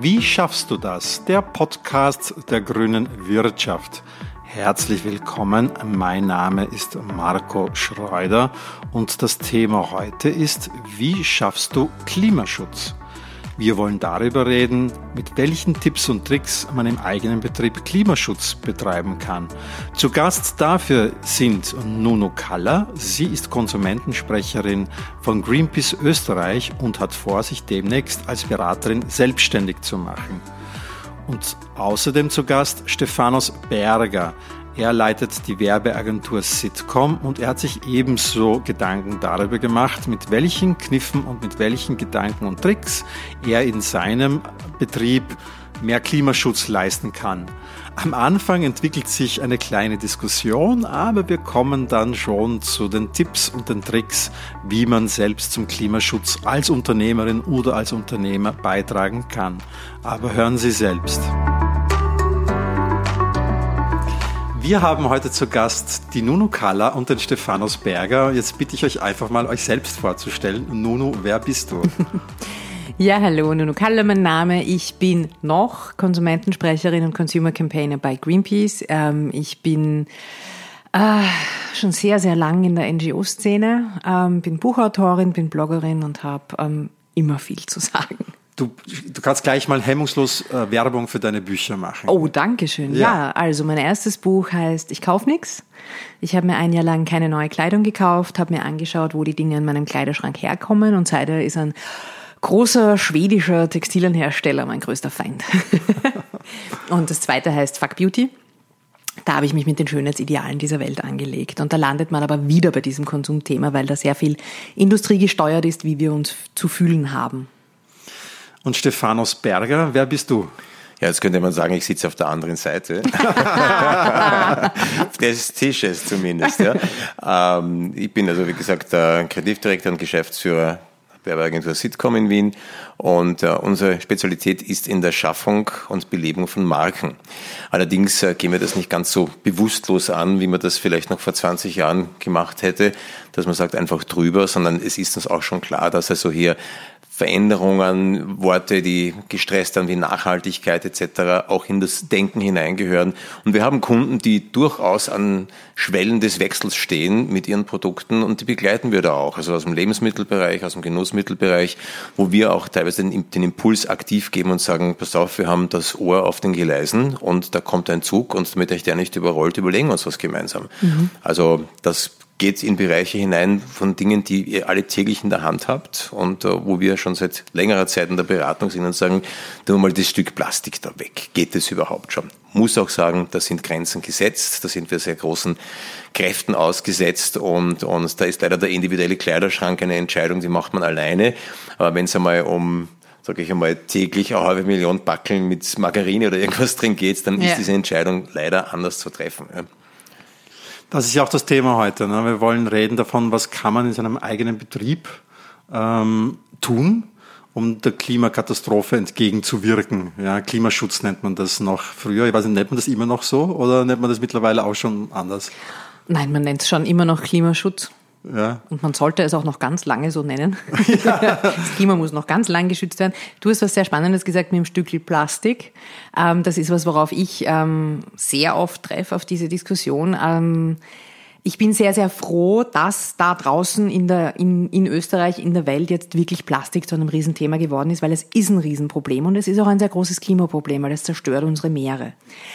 Wie schaffst du das? Der Podcast der grünen Wirtschaft. Herzlich willkommen, mein Name ist Marco Schreuder und das Thema heute ist, wie schaffst du Klimaschutz? Wir wollen darüber reden, mit welchen Tipps und Tricks man im eigenen Betrieb Klimaschutz betreiben kann. Zu Gast dafür sind Nuno Kaller. Sie ist Konsumentensprecherin von Greenpeace Österreich und hat vor, sich demnächst als Beraterin selbstständig zu machen. Und außerdem zu Gast Stefanos Berger. Er leitet die Werbeagentur Sitcom und er hat sich ebenso Gedanken darüber gemacht, mit welchen Kniffen und mit welchen Gedanken und Tricks er in seinem Betrieb mehr Klimaschutz leisten kann. Am Anfang entwickelt sich eine kleine Diskussion, aber wir kommen dann schon zu den Tipps und den Tricks, wie man selbst zum Klimaschutz als Unternehmerin oder als Unternehmer beitragen kann. Aber hören Sie selbst. Wir haben heute zu Gast die Nuno Kaller und den Stefanos Berger. Jetzt bitte ich euch einfach mal, euch selbst vorzustellen. Nuno, wer bist du? Ja, hallo, Nuno Kaller, mein Name. Ich bin noch Konsumentensprecherin und Consumer Campaigner bei Greenpeace. Ich bin schon sehr, sehr lang in der NGO-Szene, bin Buchautorin, bin Bloggerin und habe immer viel zu sagen. Du kannst gleich mal hemmungslos Werbung für deine Bücher machen. Oh, danke schön. Ja, also mein erstes Buch heißt Ich kauf nix. Ich habe mir ein Jahr lang keine neue Kleidung gekauft, habe mir angeschaut, wo die Dinge in meinem Kleiderschrank herkommen und seither ist ein großer schwedischer Textilienhersteller mein größter Feind. Und das zweite heißt Fuck Beauty. Da habe ich mich mit den Schönheitsidealen dieser Welt angelegt. Und da landet man aber wieder bei diesem Konsumthema, weil da sehr viel Industrie gesteuert ist, wie wir uns zu fühlen haben. Und Stefanos Berger, wer bist du? Ja, jetzt könnte man sagen, ich sitze auf der anderen Seite. Des Tisches zumindest. Ja. Ich bin also, wie gesagt, Kreativdirektor und Geschäftsführer der Werbeagentur Sitcom in Wien und unsere Spezialität ist in der Schaffung und Belebung von Marken. Allerdings gehen wir das nicht ganz so bewusstlos an, wie man das vielleicht noch vor 20 Jahren gemacht hätte, dass man sagt einfach drüber, sondern es ist uns auch schon klar, dass also hier Veränderungen, Worte, die gestresst haben wie Nachhaltigkeit etc. auch in das Denken hineingehören. Und wir haben Kunden, die durchaus an Schwellen des Wechsels stehen mit ihren Produkten und die begleiten wir da auch. Also aus dem Lebensmittelbereich, aus dem Genussmittelbereich, wo wir auch teilweise den Impuls aktiv geben und sagen, pass auf, wir haben das Ohr auf den Gleisen und da kommt ein Zug und damit euch der nicht überrollt, überlegen wir uns was gemeinsam. Also das geht in Bereiche hinein von Dingen, die ihr alle täglich in der Hand habt und wo wir schon seit längerer Zeit in der Beratung sind und sagen, tun wir mal das Stück Plastik da weg. Geht das überhaupt schon? Muss auch sagen, da sind Grenzen gesetzt, da sind wir sehr großen Kräften ausgesetzt und da ist leider der individuelle Kleiderschrank eine Entscheidung, die macht man alleine. Aber wenn es einmal um sage ich einmal, täglich 500.000 Backeln mit Margarine oder irgendwas drin geht, dann ist diese Entscheidung leider anders zu treffen. Ja. Das ist ja auch das Thema heute. Ne? Wir wollen reden davon, was kann man in seinem eigenen Betrieb tun, um der Klimakatastrophe entgegenzuwirken. Ja, Klimaschutz nennt man das noch früher. Ich weiß nicht, nennt man das immer noch so oder nennt man das mittlerweile auch schon anders? Nein, man nennt es schon immer noch Klimaschutz. Ja. Und man sollte es auch noch ganz lange so nennen. Ja. Das Klima muss noch ganz lang geschützt werden. Du hast was sehr Spannendes gesagt mit dem Stückchen Plastik. Das ist was, worauf ich sehr oft treffe, auf diese Diskussion. Ich bin sehr, sehr froh, dass da draußen in Österreich, in der Welt jetzt wirklich Plastik zu einem Riesenthema geworden ist, weil es ist ein Riesenproblem und es ist auch ein sehr großes Klimaproblem, weil es zerstört unsere Meere.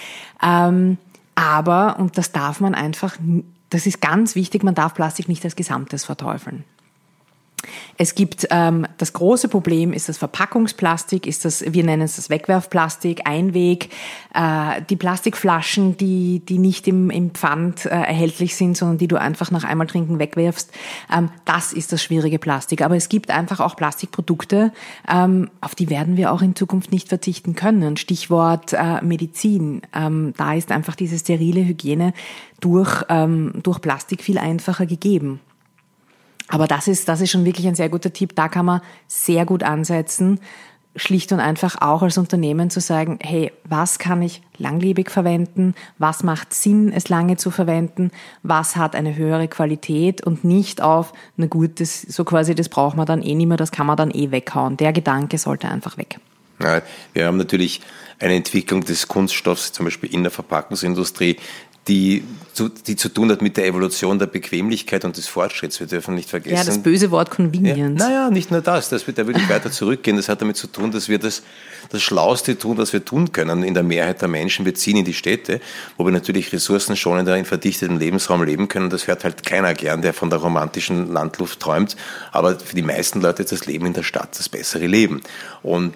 Aber, und das darf man einfach, das ist ganz wichtig, man darf Plastik nicht als Gesamtes verteufeln. Es gibt das große Problem ist das Verpackungsplastik, wir nennen es das Wegwerfplastik, Einweg, die Plastikflaschen, die nicht im Pfand erhältlich sind, sondern die du einfach nach einmal trinken wegwerfst. Das ist das schwierige Plastik. Aber es gibt einfach auch Plastikprodukte, auf die werden wir auch in Zukunft nicht verzichten können. Stichwort Medizin. Da ist einfach diese sterile Hygiene durch Plastik viel einfacher gegeben. Aber das ist schon wirklich ein sehr guter Tipp. Da kann man sehr gut ansetzen, schlicht und einfach auch als Unternehmen zu sagen, hey, was kann ich langlebig verwenden? Was macht Sinn, es lange zu verwenden? Was hat eine höhere Qualität? Und nicht auf, na gut, das braucht man dann eh nicht mehr, das kann man dann eh weghauen. Der Gedanke sollte einfach weg. Ja, wir haben natürlich eine Entwicklung des Kunststoffs, zum Beispiel in der Verpackungsindustrie, die zu tun hat mit der Evolution der Bequemlichkeit und des Fortschritts. Wir dürfen nicht vergessen. Ja, das böse Wort Convenience. Ja, naja, nicht nur das. Da würde ich weiter zurückgehen. Das hat damit zu tun, dass wir das Schlauste tun, was wir tun können in der Mehrheit der Menschen. Wir ziehen in die Städte, wo wir natürlich ressourcenschonender in verdichtetem Lebensraum leben können. Das hört halt keiner gern, der von der romantischen Landluft träumt. Aber für die meisten Leute ist das Leben in der Stadt das bessere Leben. Und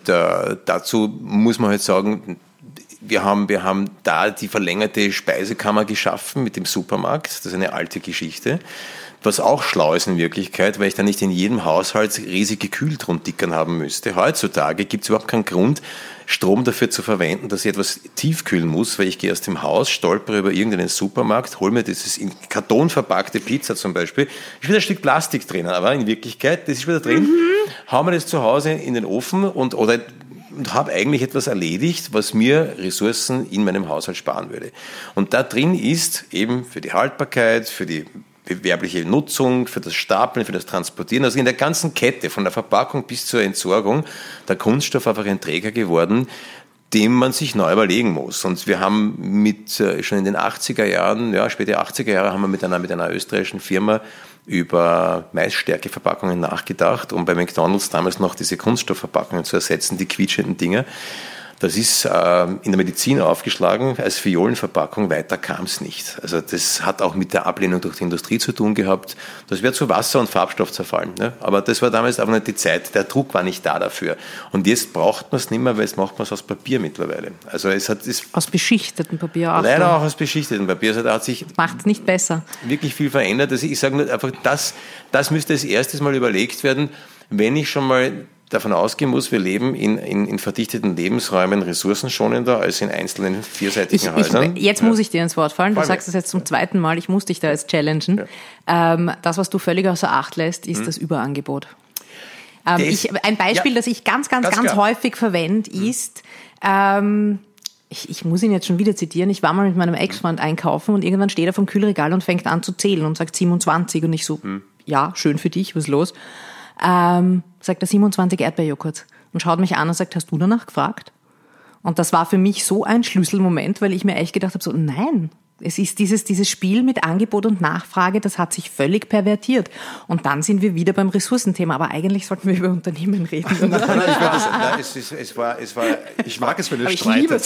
dazu muss man halt sagen, wir haben da die verlängerte Speisekammer geschaffen mit dem Supermarkt. Das ist eine alte Geschichte. Was auch schlau ist in Wirklichkeit, weil ich da nicht in jedem Haushalt riesige Kühltondickern haben müsste. Heutzutage gibt es überhaupt keinen Grund, Strom dafür zu verwenden, dass ich etwas tiefkühlen muss, weil ich gehe aus dem Haus, stolpere über irgendeinen Supermarkt, hole mir dieses in Karton verpackte Pizza zum Beispiel, ist wieder ein Stück Plastik drinnen, aber in Wirklichkeit, das ist wieder drin, hau mir das zu Hause in den Ofen und habe eigentlich etwas erledigt, was mir Ressourcen in meinem Haushalt sparen würde. Und da drin ist eben für die Haltbarkeit, für die gewerbliche Nutzung, für das Stapeln, für das Transportieren, also in der ganzen Kette, von der Verpackung bis zur Entsorgung, der Kunststoff einfach ein Träger geworden, dem man sich neu überlegen muss. Und wir haben schon in den 80er Jahren, späte 80er Jahre, haben wir mit einer österreichischen Firma über Maisstärkeverpackungen nachgedacht, um bei McDonald's damals noch diese Kunststoffverpackungen zu ersetzen, die quietschenden Dinger. Das ist in der Medizin aufgeschlagen als Fiolenverpackung, weiter kam es nicht. Also das hat auch mit der Ablehnung durch die Industrie zu tun gehabt. Das wäre zu Wasser und Farbstoff zerfallen. Ne? Aber das war damals aber nicht die Zeit, der Druck war nicht da dafür. Und jetzt braucht man es nicht mehr, weil jetzt macht man es aus Papier mittlerweile. Also aus beschichtetem Papier auch. Leider auch aus beschichtetem Papier. Also da hat sich macht es nicht besser. Wirklich viel verändert. Also ich sage nur einfach, das müsste als erstes mal überlegt werden, wenn ich schon mal davon ausgehen muss, wir leben in verdichteten Lebensräumen ressourcenschonender als in einzelnen vierseitigen Häusern. Jetzt muss ich dir ins Wort fallen. Du sagst es jetzt zum zweiten Mal. Ich muss dich da jetzt challengen. Ja. Das, was du völlig außer Acht lässt, ist das Überangebot. Ein Beispiel, das ich ganz häufig verwende, ist, ich muss ihn jetzt schon wieder zitieren, ich war mal mit meinem Ex-Freund einkaufen und irgendwann steht er vom Kühlregal und fängt an zu zählen und sagt 27 und ich so, ja, schön für dich, was ist los? Sagt er 27 Erdbeerjoghurt und schaut mich an und sagt, hast du danach gefragt? Und das war für mich so ein Schlüsselmoment, weil ich mir echt gedacht habe, so nein, es ist dieses Spiel mit Angebot und Nachfrage, das hat sich völlig pervertiert. Und dann sind wir wieder beim Ressourcenthema, aber eigentlich sollten wir über Unternehmen reden. Ich mag es, wenn ihr streitet.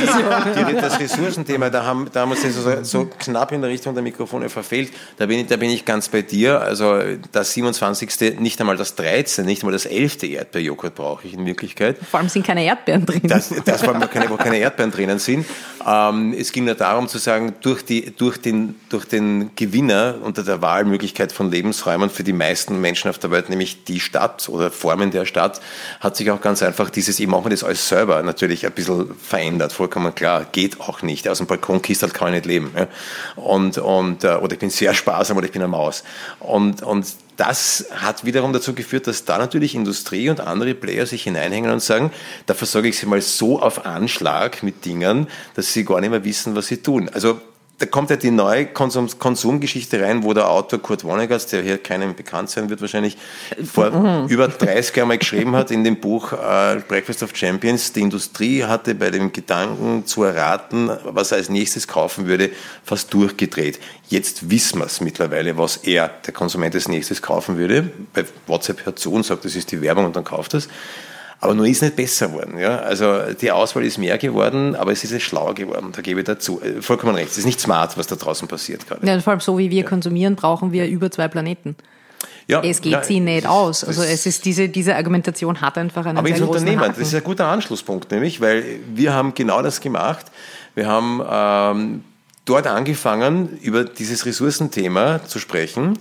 Das Ressourcenthema, da haben wir uns so knapp in der Richtung der Mikrofone verfehlt. Da bin ich ganz bei dir. Also das 27., nicht einmal das 13., nicht einmal das 11. Erdbeerjoghurt brauche ich in Wirklichkeit. Vor allem sind keine Erdbeeren drin. Das vor allem, wo keine Erdbeeren drinnen sind. Es ging nur darum zu sagen, durch den Gewinner unter der Wahlmöglichkeit von Lebensräumen für die meisten Menschen auf der Welt, nämlich die Stadt oder Formen der Stadt, hat sich auch ganz einfach ich mache mir das alles selber natürlich ein bisschen verändert, vollkommen klar, geht auch nicht. Aus dem Balkonkistel kann ich nicht leben. Ja? Oder ich bin sehr sparsam oder ich bin eine Maus. Und das hat wiederum dazu geführt, dass da natürlich Industrie und andere Player sich hineinhängen und sagen, da versorge ich sie mal so auf Anschlag mit Dingen, dass sie gar nicht mehr wissen, was sie tun. Also da kommt ja die neue Konsumgeschichte rein, wo der Autor Kurt Vonnegut, der hier keinem bekannt sein wird wahrscheinlich, vor über 30 Jahren mal geschrieben hat in dem Buch Breakfast of Champions, die Industrie hatte bei dem Gedanken zu erraten, was er als nächstes kaufen würde, fast durchgedreht. Jetzt wissen wir es mittlerweile, was der Konsument als nächstes kaufen würde. Bei WhatsApp hört zu und sagt, das ist die Werbung und dann kauft es. Aber nur ist nicht besser geworden. Ja? Also die Auswahl ist mehr geworden, aber es ist jetzt schlauer geworden. Da gebe ich dazu. Vollkommen recht. Es ist nicht smart, was da draußen passiert gerade. Ja, vor allem so wie wir konsumieren, brauchen wir über 2 Planeten. Ja, es geht sie nicht aus. Also es ist diese Argumentation hat einfach einen sehr großen Haken. Aber ins Unternehmen, das ist ein guter Anschlusspunkt, nämlich, weil wir haben genau das gemacht. Wir haben dort angefangen, über dieses Ressourcenthema zu sprechen,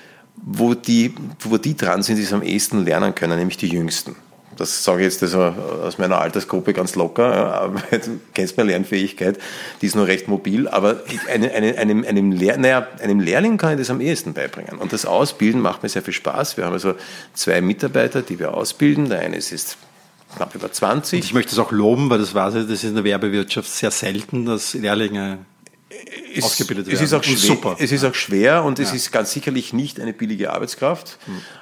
wo die dran sind, die es am ehesten lernen können, nämlich die Jüngsten. Das sage ich jetzt also aus meiner Altersgruppe ganz locker, aber du kennst meine Lernfähigkeit, die ist nur recht mobil, aber einem Lehrling kann ich das am ehesten beibringen. Und das Ausbilden macht mir sehr viel Spaß. Wir haben also 2 Mitarbeiter, die wir ausbilden. Der eine ist knapp über 20. Und ich möchte es auch loben, weil das ist in der Werbewirtschaft sehr selten, dass Lehrlinge ausgebildet werden. Es ist auch schwer, super. Es ist auch schwer und es ist ganz sicherlich nicht eine billige Arbeitskraft,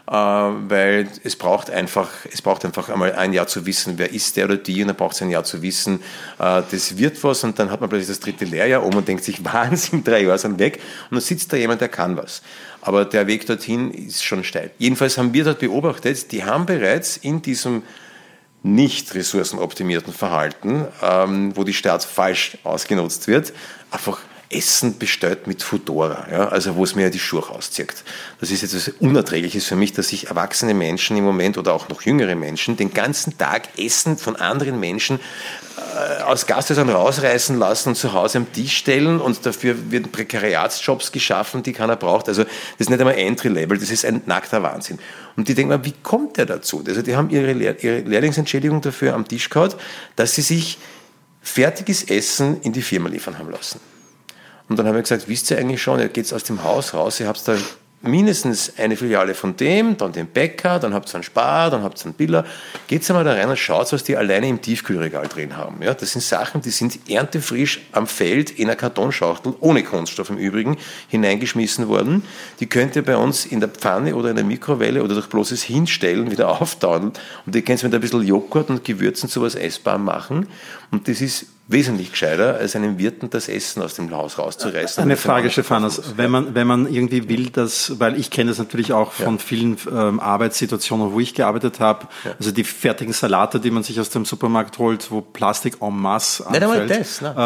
weil es braucht einfach einmal ein Jahr zu wissen, wer ist der oder die, und dann braucht es ein Jahr zu wissen, das wird was, und dann hat man plötzlich das 3. Lehrjahr und denkt sich, Wahnsinn, 3 Jahre sind weg, und dann sitzt da jemand, der kann was. Aber der Weg dorthin ist schon steil. Jedenfalls haben wir dort beobachtet, die haben bereits in diesem nicht ressourcenoptimierten Verhalten, wo die Stadt falsch ausgenutzt wird, einfach Essen bestellt mit Foodora, ja, also wo es mir die Schuhe rauszieht. Das ist etwas Unerträgliches für mich, dass sich erwachsene Menschen im Moment oder auch noch jüngere Menschen den ganzen Tag Essen von anderen Menschen aus Gasthäusern rausreißen lassen und zu Hause am Tisch stellen, und dafür werden Prekariatsjobs geschaffen, die keiner braucht. Also das ist nicht einmal Entry-Level, das ist ein nackter Wahnsinn. Und die denken mal, wie kommt der dazu? Also die haben ihre Lehrlingsentschädigung dafür am Tisch gehabt, dass sie sich fertiges Essen in die Firma liefern haben lassen. Und dann haben wir gesagt, wisst ihr eigentlich schon, ihr geht aus dem Haus raus, ihr habt da mindestens eine Filiale von dem, dann den Bäcker, dann habt ihr einen Spar, dann habt ihr einen Biller. Geht einmal da rein und schaut, was die alleine im Tiefkühlregal drin haben. Ja, das sind Sachen, die sind erntefrisch am Feld in einer Kartonschachtel, ohne Kunststoff im Übrigen, hineingeschmissen worden. Die könnt ihr bei uns in der Pfanne oder in der Mikrowelle oder durch bloßes Hinstellen wieder auftauen. Und ihr könnt mit ein bisschen Joghurt und Gewürzen sowas essbar machen. Und das ist wesentlich gescheiter, als einem Wirten das Essen aus dem Haus rauszureißen. Eine Frage, Stephanos, wenn man irgendwie will, weil ich kenne das natürlich auch von vielen Arbeitssituationen, wo ich gearbeitet habe, also die fertigen Salate, die man sich aus dem Supermarkt holt, wo Plastik en masse anfällt.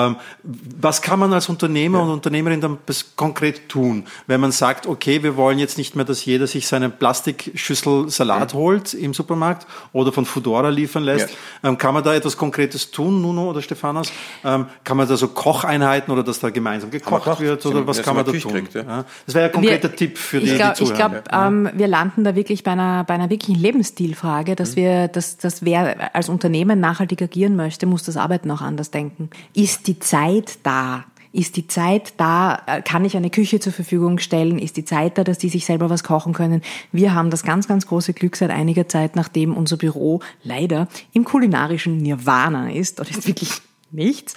Was kann man als Unternehmer und Unternehmerin dann konkret tun, wenn man sagt, okay, wir wollen jetzt nicht mehr, dass jeder sich seine Plastikschüssel Salat holt im Supermarkt oder von Foodora liefern lässt. Kann man da etwas Konkretes tun, Nuno oder Stephanos? Kann man da so Kocheinheiten oder dass da gemeinsam gekocht wird oder was kann man da tun? Ja. Das wäre ein konkreter Tipp für die Zuhörer. Ich glaube, wir landen da wirklich bei einer wirklichen Lebensstilfrage, dass wer als Unternehmen nachhaltig agieren möchte, muss das Arbeiten auch anders denken. Ist die Zeit da? Ist die Zeit da? Kann ich eine Küche zur Verfügung stellen? Ist die Zeit da, dass die sich selber was kochen können? Wir haben das ganz, ganz große Glück seit einiger Zeit, nachdem unser Büro leider im kulinarischen Nirvana ist, oder ist wirklich nichts,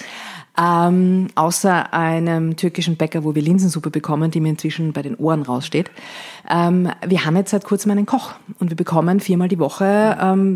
außer einem türkischen Bäcker, wo wir Linsensuppe bekommen, die mir inzwischen bei den Ohren raussteht. Wir haben jetzt seit kurzem einen Koch und wir bekommen 4-mal die Woche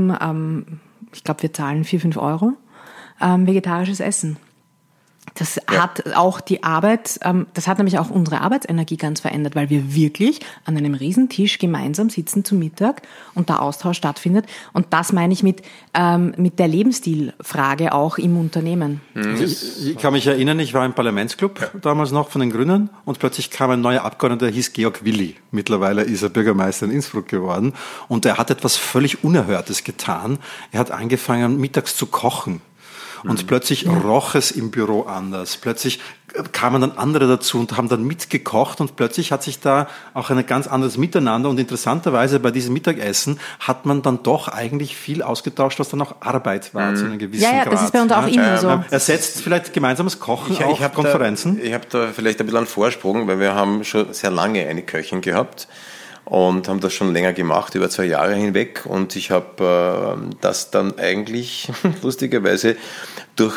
ich glaube, wir zahlen 4-5 Euro, vegetarisches Essen. Das hat auch die Arbeit, das hat nämlich auch unsere Arbeitsenergie ganz verändert, weil wir wirklich an einem Riesentisch gemeinsam sitzen zum Mittag und der Austausch stattfindet. Und das meine ich mit der Lebensstilfrage auch im Unternehmen. Ich kann mich erinnern, ich war im Parlamentsclub damals noch von den Grünen und plötzlich kam ein neuer Abgeordneter, der hieß Georg Willi. Mittlerweile ist er Bürgermeister in Innsbruck geworden und er hat etwas völlig Unerhörtes getan. Er hat angefangen, mittags zu kochen. Und plötzlich roch es im Büro anders. Plötzlich kamen dann andere dazu und haben dann mitgekocht und plötzlich hat sich da auch ein ganz anderes Miteinander und interessanterweise bei diesem Mittagessen hat man dann doch eigentlich viel ausgetauscht, was dann auch Arbeit war zu einem gewissen Grad. Ja, das ist bei uns auch immer so. Ersetzt vielleicht gemeinsames Kochen auch Konferenzen? Ich habe da vielleicht ein bisschen einen Vorsprung, weil wir haben schon sehr lange eine Köchin gehabt und haben das schon länger gemacht, über 2 Jahre hinweg. Und ich habe das dann eigentlich lustigerweise durch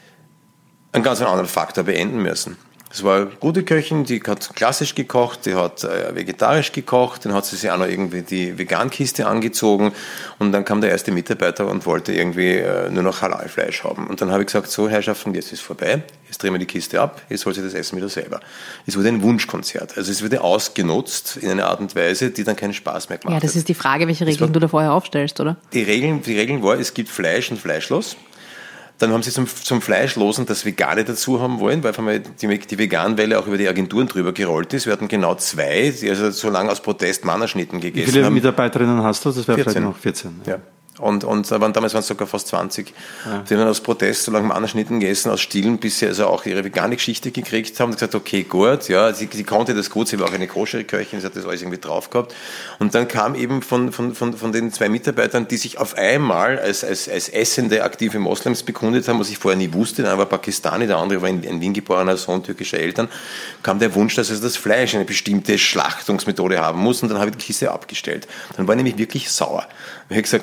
einen ganz anderen Faktor beenden müssen. Es war eine gute Köchin, die hat klassisch gekocht, die hat vegetarisch gekocht, dann hat sie sich auch noch irgendwie die Vegankiste angezogen und dann kam der erste Mitarbeiter und wollte irgendwie nur noch Halalfleisch haben. Und dann habe ich gesagt, so Herrschaften, jetzt ist vorbei, jetzt drehen wir die Kiste ab, jetzt holt sie das Essen wieder selber. Es wurde ein Wunschkonzert, also es wurde ausgenutzt in einer Art und Weise, die dann keinen Spaß mehr gemacht hat. Ja, das ist die Frage, welche Regeln du da vorher aufstellst, oder? Die Regeln war, es gibt Fleisch und fleischlos. Dann haben sie zum Fleischlosen das Vegane dazu haben wollen, weil die Veganwelle auch über die Agenturen drüber gerollt ist. Wir hatten genau 2, die also so lange aus Protest Mannerschnitten gegessen haben. Wie viele Mitarbeiterinnen hast du? Das wäre vielleicht noch 14. Ja. Und damals waren es sogar fast 20, die dann aus Protest so lange Mannerschnitten gegessen, aus Stillen, bis sie also auch ihre vegane Geschichte gekriegt haben und gesagt, okay, gut, ja, sie konnte das gut, sie war auch eine koschere Köchin, sie hat das alles irgendwie drauf gehabt. Und dann kam eben von den 2 Mitarbeitern, die sich auf einmal als essende, aktive Moslems bekundet haben, was ich vorher nie wusste, der eine war Pakistani, der andere war ein Wien geborener Sohn türkischer Eltern, kam der Wunsch, dass also das Fleisch eine bestimmte Schlachtungsmethode haben muss und dann habe ich die Kiste abgestellt. Dann war ich nämlich wirklich sauer. Ich habe gesagt, Kinder, wir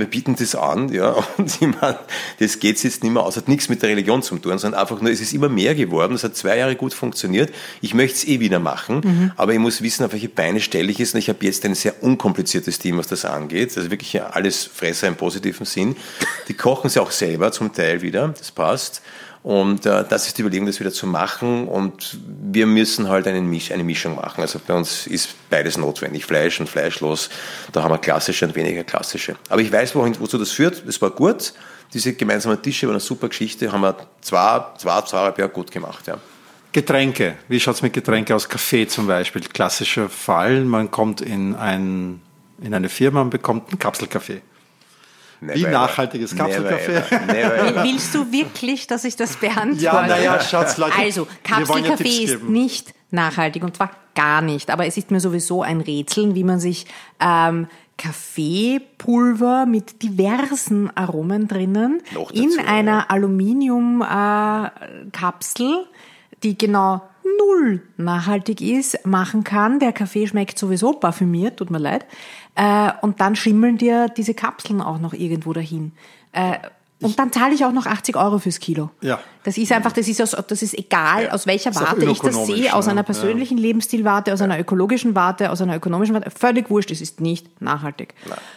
bieten das an, ja, und ich meine, das geht jetzt nicht mehr aus, hat nichts mit der Religion zu tun, sondern einfach nur, es ist immer mehr geworden, es hat 2 Jahre gut funktioniert, ich möchte es wieder machen, aber ich muss wissen, auf welche Beine stelle ich es, und ich habe jetzt ein sehr unkompliziertes Team, was das angeht, also wirklich ja alles Fresser im positiven Sinn, die kochen sie auch selber zum Teil wieder, das passt. Und das ist die Überlegung, das wieder zu machen, und wir müssen halt eine Mischung machen. Also bei uns ist beides notwendig, Fleisch und fleischlos. Da haben wir klassische und weniger klassische. Aber ich weiß, wozu das führt. Es war gut. Diese gemeinsamen Tische war eine super Geschichte. Haben wir zweieinhalb Jahre gut gemacht. Ja. Getränke. Wie schaut's mit Getränke aus? Kaffee zum Beispiel. Klassischer Fall. Man kommt in eine Firma und bekommt einen Kapselkaffee. Wie nachhaltiges Kapselkaffee? Willst du wirklich, dass ich das beantworte? Ja, naja, schaut's, Leute. Also, Kapselkaffee ist nicht nachhaltig, und zwar gar nicht. Aber es ist mir sowieso ein Rätsel, wie man sich Kaffeepulver mit diversen Aromen drinnen in einer Aluminiumkapsel, die genau 0 nachhaltig ist, machen kann. Der Kaffee schmeckt sowieso parfümiert, tut mir leid. Und dann schimmeln dir diese Kapseln auch noch irgendwo dahin. Und dann zahle ich auch noch 80 € fürs Kilo. Ja. Das ist einfach, das ist egal, aus welcher Warte ich das sehe, aus einer persönlichen Lebensstilwarte, aus einer ökologischen Warte, aus einer ökonomischen Warte, völlig wurscht, es ist nicht nachhaltig.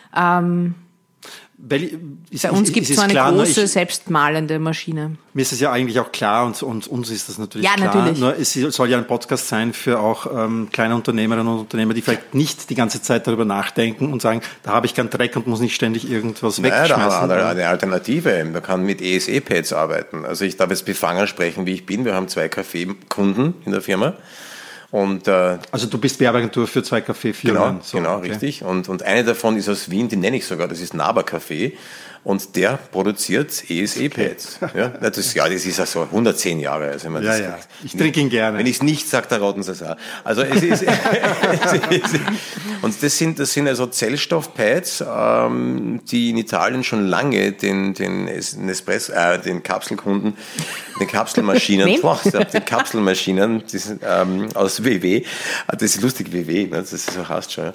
Bei uns gibt es so eine große, selbstmalende Maschine. Mir ist es ja eigentlich auch klar, und uns ist das natürlich klar. Natürlich. Nur es soll ja ein Podcast sein für auch kleine Unternehmerinnen und Unternehmer, die vielleicht nicht die ganze Zeit darüber nachdenken und sagen, da habe ich keinen Dreck und muss nicht ständig irgendwas wegschmeißen. Da haben wir eine Alternative. Man kann mit ESE-Pads arbeiten. Also ich darf jetzt befangen sprechen, wie ich bin. Wir haben 2 Kaffeekunden in der Firma. Und, also du bist Werbeagentur für 2 Kaffeefirmen. Genau, okay. Richtig. Und eine davon ist aus Wien, die nenne ich sogar, das ist Naber Kaffee. Und der produziert ESE-Pads. Okay. Ja, das ist also 110 Jahre. Also ich trinke ihn gerne. Wenn ich es nicht sage, dann raten Sie es auch. Also es ist, und das sind also Zellstoffpads, die in Italien schon lange den Kapselkunden, den Kapselmaschinen, den Kapselmaschinen, die sind, aus WW, das ist lustig, WW, ne, das ist so heißt schon,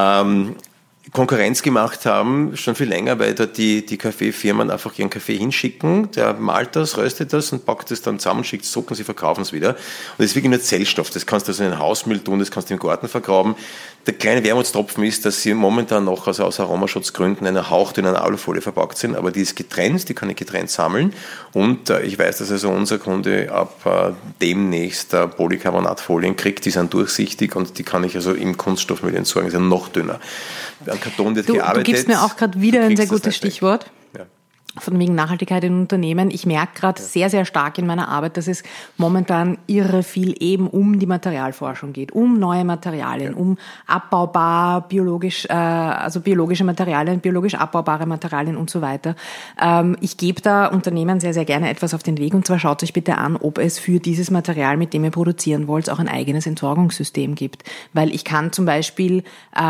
Konkurrenz gemacht haben, schon viel länger, weil dort die Kaffeefirmen einfach ihren Kaffee hinschicken, der malt das, röstet das und packt das dann zusammen, schickt es zurück und sie verkaufen es wieder. Und das ist wirklich nur Zellstoff, das kannst du also in den Hausmüll tun, das kannst du im Garten vergraben. Der kleine Wermutstropfen ist, dass sie momentan noch aus Aromaschutzgründen in einer hauchdünnen Alufolie verpackt sind, aber die ist getrennt, die kann ich getrennt sammeln, und ich weiß, dass also unser Kunde ab demnächst Polycarbonatfolien kriegt, die sind durchsichtig und die kann ich also im Kunststoffmüll entsorgen, die sind noch dünner. Karton wird gearbeitet. Du gibst mir auch gerade wieder ein sehr gutes Stichwort. Ja. Von wegen Nachhaltigkeit in Unternehmen. Ich merke gerade sehr, sehr stark in meiner Arbeit, dass es momentan irre viel eben um die Materialforschung geht, um neue Materialien, um abbaubar, biologische Materialien, biologisch abbaubare Materialien und so weiter. Ich gebe da Unternehmen sehr, sehr gerne etwas auf den Weg, und zwar schaut euch bitte an, ob es für dieses Material, mit dem ihr produzieren wollt, auch ein eigenes Entsorgungssystem gibt. Weil ich kann zum Beispiel,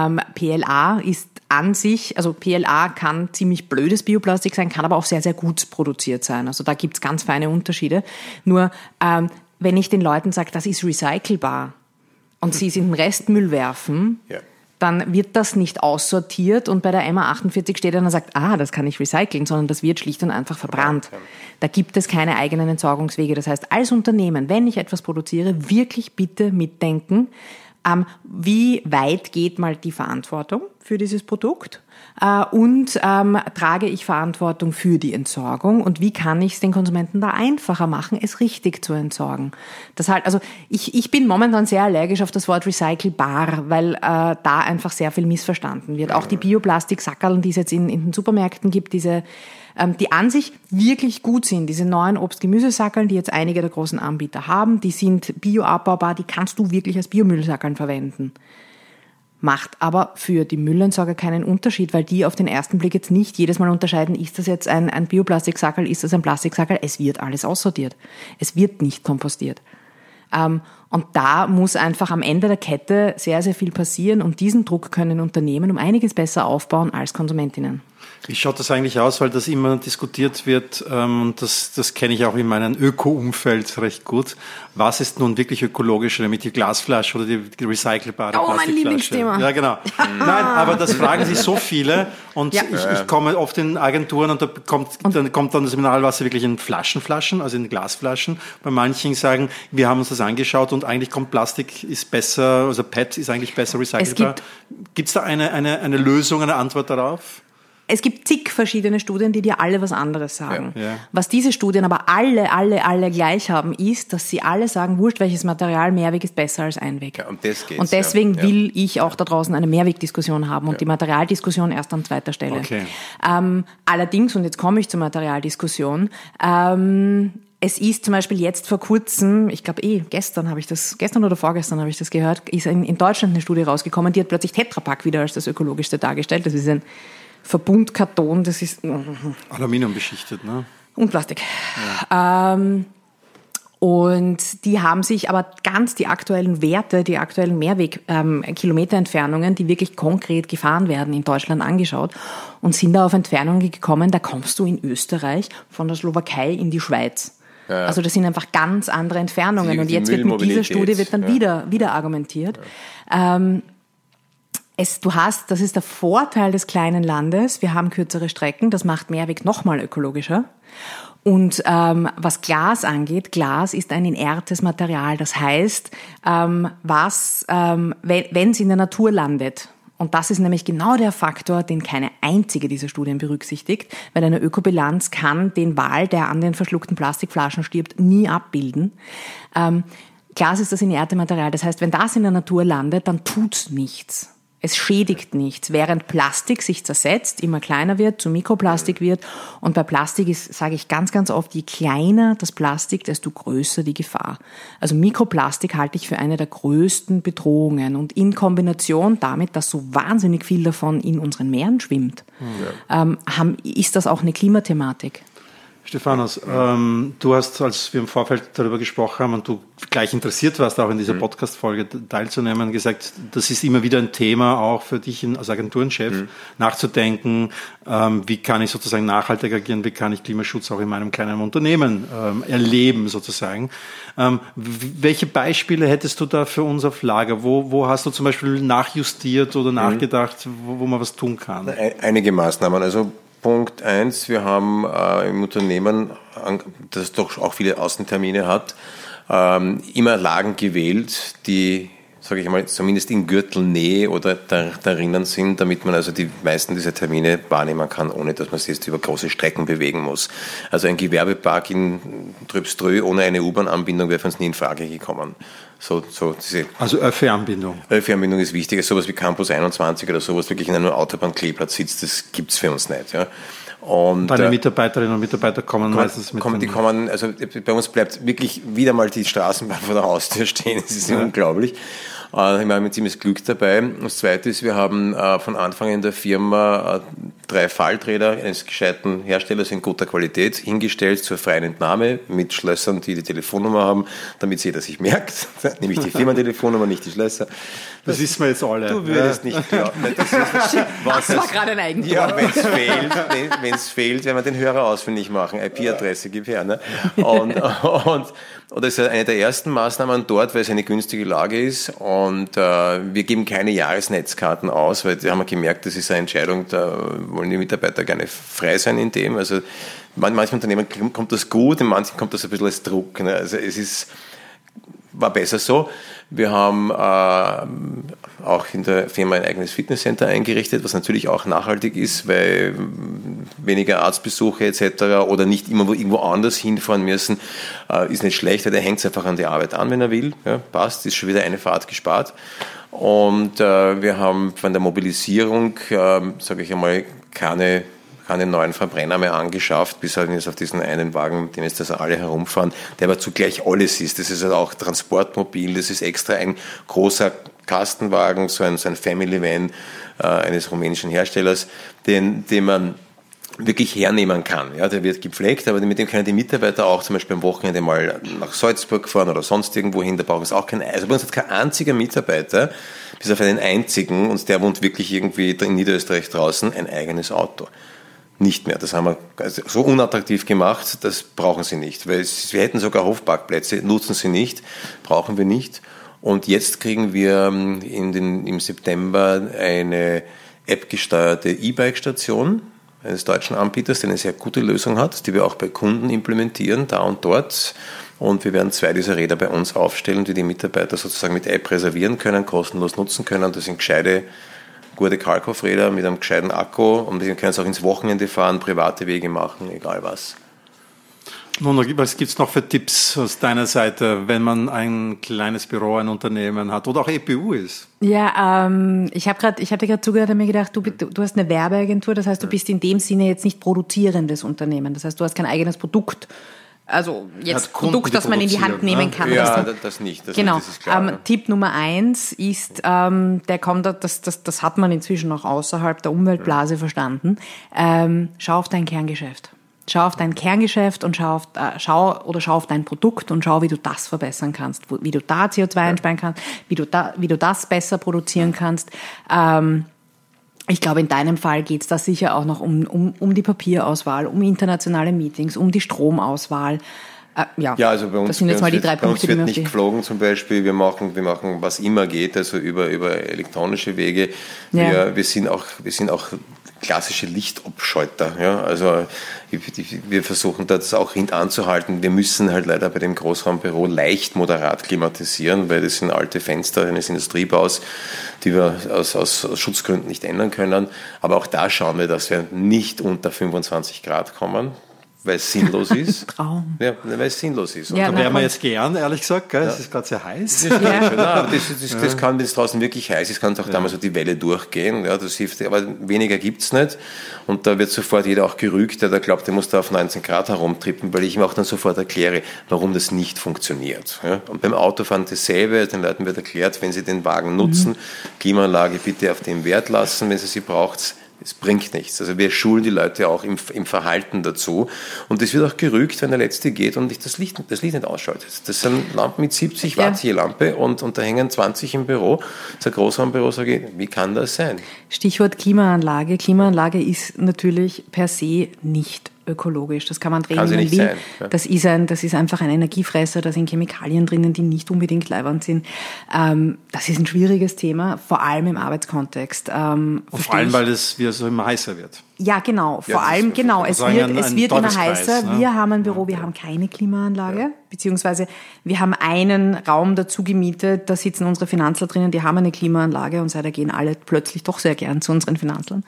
PLA ist an sich, also PLA kann ziemlich blödes Bioplastik sein, kann aber auch sehr, sehr gut produziert sein. Also da gibt's ganz feine Unterschiede. Nur wenn ich den Leuten sage, das ist recycelbar und sie es in den Restmüll werfen, dann wird das nicht aussortiert und bei der MA 48 steht und sagt, das kann ich recyceln, sondern das wird schlicht und einfach verbrannt. Da gibt es keine eigenen Entsorgungswege. Das heißt, als Unternehmen, wenn ich etwas produziere, wirklich bitte mitdenken, wie weit geht mal die Verantwortung für dieses Produkt und trage ich Verantwortung für die Entsorgung, und wie kann ich es den Konsumenten da einfacher machen, es richtig zu entsorgen. Das halt, also ich bin momentan sehr allergisch auf das Wort recycelbar, weil da einfach sehr viel missverstanden wird. Auch die Bioplastik-Sackerln, die es jetzt in den Supermärkten gibt, die an sich wirklich gut sind, diese neuen Obst-Gemüsesackeln, die jetzt einige der großen Anbieter haben, die sind bioabbaubar, die kannst du wirklich als Biomüllsackeln verwenden. Macht aber für die Müllentsorger keinen Unterschied, weil die auf den ersten Blick jetzt nicht jedes Mal unterscheiden, ist das jetzt ein Bioplastiksackel, ist das ein Plastiksackel? Es wird alles aussortiert. Es wird nicht kompostiert. Und da muss einfach am Ende der Kette sehr, sehr viel passieren, und diesen Druck können Unternehmen um einiges besser aufbauen als Konsumentinnen. Wie schaut das eigentlich aus, weil das immer diskutiert wird, und das kenne ich auch in meinem Öko-Umfeld recht gut. Was ist nun wirklich ökologisch, nämlich die Glasflasche oder die recycelbare Plastikflasche? Mein Lieblingsthema. Ja, genau. Nein, aber das fragen sich so viele und ich komme oft in Agenturen und dann kommt dann das Mineralwasser wirklich in Flaschen, also in Glasflaschen. Bei manchen sagen, wir haben uns das angeschaut und eigentlich kommt Plastik ist besser, also PET ist eigentlich besser recycelbar. Gibt es da eine Lösung, eine Antwort darauf? Es gibt zig verschiedene Studien, die dir alle was anderes sagen. Ja. Was diese Studien aber alle gleich haben, ist, dass sie alle sagen, wurscht welches Material, Mehrweg ist besser als Einweg. Ja, das geht's, und deswegen will ich auch da draußen eine Mehrwegdiskussion haben und die Materialdiskussion erst an zweiter Stelle. Okay. Allerdings, und jetzt komme ich zur Materialdiskussion, es ist zum Beispiel jetzt vor kurzem, ich glaube gestern oder vorgestern habe ich das gehört, ist in Deutschland eine Studie rausgekommen, die hat plötzlich Tetra Pak wieder als das ökologischste dargestellt. Das ist ein Verbundkarton, das ist Aluminium beschichtet, ne? Und Plastik. Ja. Und die haben sich aber ganz die aktuellen Werte, die aktuellen Mehrweg-Kilometerentfernungen, die wirklich konkret gefahren werden in Deutschland angeschaut und sind da auf Entfernungen gekommen, da kommst du in Österreich von der Slowakei in die Schweiz. Ja. Also das sind einfach ganz andere Entfernungen und jetzt wird mit dieser Studie wird dann wieder argumentiert. Ja. Das ist der Vorteil des kleinen Landes. Wir haben kürzere Strecken, das macht Mehrweg nochmal ökologischer. Und was Glas angeht, Glas ist ein inertes Material. Das heißt, wenn es in der Natur landet, und das ist nämlich genau der Faktor, den keine einzige dieser Studien berücksichtigt, weil eine Ökobilanz kann den Wal, der an den verschluckten Plastikflaschen stirbt, nie abbilden. Glas ist das inerte Material. Das heißt, wenn das in der Natur landet, dann tut's nichts. Es schädigt nichts, während Plastik sich zersetzt, immer kleiner wird, zu Mikroplastik wird. Und bei Plastik ist, sage ich ganz, ganz oft, je kleiner das Plastik, desto größer die Gefahr. Also Mikroplastik halte ich für eine der größten Bedrohungen. Und in Kombination damit, dass so wahnsinnig viel davon in unseren Meeren schwimmt, ist das auch eine Klimathematik. Stephanos, du hast, als wir im Vorfeld darüber gesprochen haben und du gleich interessiert warst, auch in dieser Podcast-Folge teilzunehmen, gesagt, das ist immer wieder ein Thema auch für dich als Agenturenchef, nachzudenken, wie kann ich sozusagen nachhaltig agieren, wie kann ich Klimaschutz auch in meinem kleinen Unternehmen erleben sozusagen. Welche Beispiele hättest du da für uns auf Lager? Wo hast du zum Beispiel nachjustiert oder nachgedacht, wo man was tun kann? Einige Maßnahmen, also Punkt 1, wir haben im Unternehmen, das doch auch viele Außentermine hat, immer Lagen gewählt, die, sage ich mal, zumindest in Gürtelnähe oder darin sind, damit man also die meisten dieser Termine wahrnehmen kann, ohne dass man sich jetzt über große Strecken bewegen muss. Also ein Gewerbepark in Tröbströ ohne eine U-Bahn-Anbindung wäre für uns nie in Frage gekommen. Also ÖFE-Anbindung. ÖFE-Anbindung ist wichtig. Sowas wie Campus 21 oder sowas wirklich in einem Autobahnkleeplatz sitzt, das gibt's für uns nicht. Ja. Und deine Mitarbeiterinnen und Mitarbeiter kommen meistens mit. Also bei uns bleibt wirklich wieder mal die Straßenbahn vor der Haustür stehen. Das ist unglaublich. Ich habe mit ziemlich Glück dabei. Das Zweite ist, wir haben von Anfang in der Firma 3 Falträder eines gescheiten Herstellers in guter Qualität hingestellt zur freien Entnahme mit Schlössern, die Telefonnummer haben, damit jeder sich merkt. Nämlich die Firmentelefonnummer, nicht die Schlösser. Das wissen wir jetzt alle. Du würdest nicht glauben. Das war gerade ein Eigentum. Ja, wenn es fehlt, werden wir den Hörer ausfindig machen. IP-Adresse gib her. Ne? Und das ist eine der ersten Maßnahmen dort, weil es eine günstige Lage ist. Und wir geben keine Jahresnetzkarten aus, weil da haben wir gemerkt, das ist eine Entscheidung, da wollen die Mitarbeiter gerne frei sein in dem. Also manchen Unternehmen kommt das gut, in manchen kommt das ein bisschen als Druck. Ne? Also war besser so. Wir haben auch in der Firma ein eigenes Fitnesscenter eingerichtet, was natürlich auch nachhaltig ist, weil weniger Arztbesuche etc. oder nicht immer irgendwo anders hinfahren müssen, ist nicht schlecht, weil der hängt es einfach an die Arbeit an, wenn er will. Ja, passt, ist schon wieder eine Fahrt gespart. Und wir haben von der Mobilisierung, sage ich einmal, keine neuen Verbrenner mehr angeschafft, bis halt jetzt auf diesen einen Wagen, mit dem jetzt das alle herumfahren, der aber zugleich alles ist. Das ist halt auch Transportmobil, das ist extra ein großer Kastenwagen, so ein Family Van eines rumänischen Herstellers, den man wirklich hernehmen kann. Ja, der wird gepflegt, aber mit dem können die Mitarbeiter auch zum Beispiel am Wochenende mal nach Salzburg fahren oder sonst irgendwo hin, da braucht es auch kein Eis. Also bei uns hat kein einziger Mitarbeiter, bis auf einen einzigen, und der wohnt wirklich irgendwie in Niederösterreich draußen, ein eigenes Auto. Nicht mehr. Das haben wir so unattraktiv gemacht, das brauchen sie nicht. Weil wir hätten sogar Hofparkplätze, nutzen sie nicht, brauchen wir nicht. Und jetzt kriegen wir im September eine App-gesteuerte E-Bike-Station eines deutschen Anbieters, der eine sehr gute Lösung hat, die wir auch bei Kunden implementieren, da und dort. Und wir werden 2 dieser Räder bei uns aufstellen, die Mitarbeiter sozusagen mit App reservieren können, kostenlos nutzen können. Das sind gescheite, gute Kalkoff-Räder mit einem gescheiten Akku, und die können es auch ins Wochenende fahren, private Wege machen, egal was. Nun, was gibt's noch für Tipps aus deiner Seite, wenn man ein kleines Büro, ein Unternehmen hat oder auch EPU ist? Ja, ich habe dir gerade zugehört und mir gedacht, du hast eine Werbeagentur, das heißt, du bist in dem Sinne jetzt nicht produzierendes Unternehmen. Das heißt, du hast kein eigenes Produkt. Also jetzt Produkt, das man in die Hand nehmen kann. Ja, das nicht. Genau. Das ist klar, Tipp Nummer 1 ist, das hat man inzwischen auch außerhalb der Umweltblase verstanden. Schau auf dein Kerngeschäft. Schau auf dein Kerngeschäft und schau auf dein Produkt und schau, wie du das verbessern kannst, wie du da CO2 einsparen kannst, wie du das besser produzieren kannst. Ich glaube, in deinem Fall geht es da sicher auch noch um die Papierauswahl, um internationale Meetings, um die Stromauswahl. Ja, also bei uns, das sind jetzt mal die 3 Punkte, die wir auf die... Bei uns wird nicht geflogen zum Beispiel, wir machen was immer geht, also über elektronische Wege. Ja. Wir sind auch klassische Lichtabschalter. Ja? Also wir versuchen das auch hintanzuhalten. Wir müssen halt leider bei dem Großraumbüro leicht moderat klimatisieren, weil das sind alte Fenster eines Industriebaus, die wir aus Schutzgründen nicht ändern können. Aber auch da schauen wir, dass wir nicht unter 25 Grad kommen, weil es sinnlos ist. Traum. Ja, weil es sinnlos ist. Ja, da wären wir jetzt gern, ehrlich gesagt, gell? Es ist gerade sehr heiß. Das kann, wenn es draußen wirklich heiß ist, kann es auch damals so die Welle durchgehen. Ja, das hilft, aber weniger gibt's nicht. Und da wird sofort jeder auch gerügt, der glaubt, der muss da auf 19 Grad herumtrippen, weil ich ihm auch dann sofort erkläre, warum das nicht funktioniert. Ja, und beim Autofahren dasselbe, den Leuten wird erklärt, wenn sie den Wagen nutzen, Klimaanlage bitte auf den Wert lassen, wenn sie braucht. Es bringt nichts. Also wir schulen die Leute auch im Verhalten dazu. Und es wird auch gerügt, wenn der Letzte geht und das Licht nicht ausschaltet. Das sind Lampen mit 70 Watt je Lampe und da hängen 20 im Büro. Das ist ein Großraumbüro, sage ich, wie kann das sein? Stichwort Klimaanlage. Klimaanlage ist natürlich per se nicht ökologisch. Das kann man drehen, wie man will. Sein, ja. Das ist einfach ein Energiefresser, da sind Chemikalien drinnen, die nicht unbedingt leiwand sind. Das ist ein schwieriges Thema, vor allem im Arbeitskontext. Vor allem, weil es wieder so immer heißer wird. Ja, genau. Vor allem, genau. Es wird immer heißer. Ne? Wir haben ein Büro, wir haben keine Klimaanlage, beziehungsweise wir haben einen Raum dazu gemietet, da sitzen unsere Finanzler drinnen, die haben eine Klimaanlage und seitdem gehen alle plötzlich doch sehr gern zu unseren Finanzlern.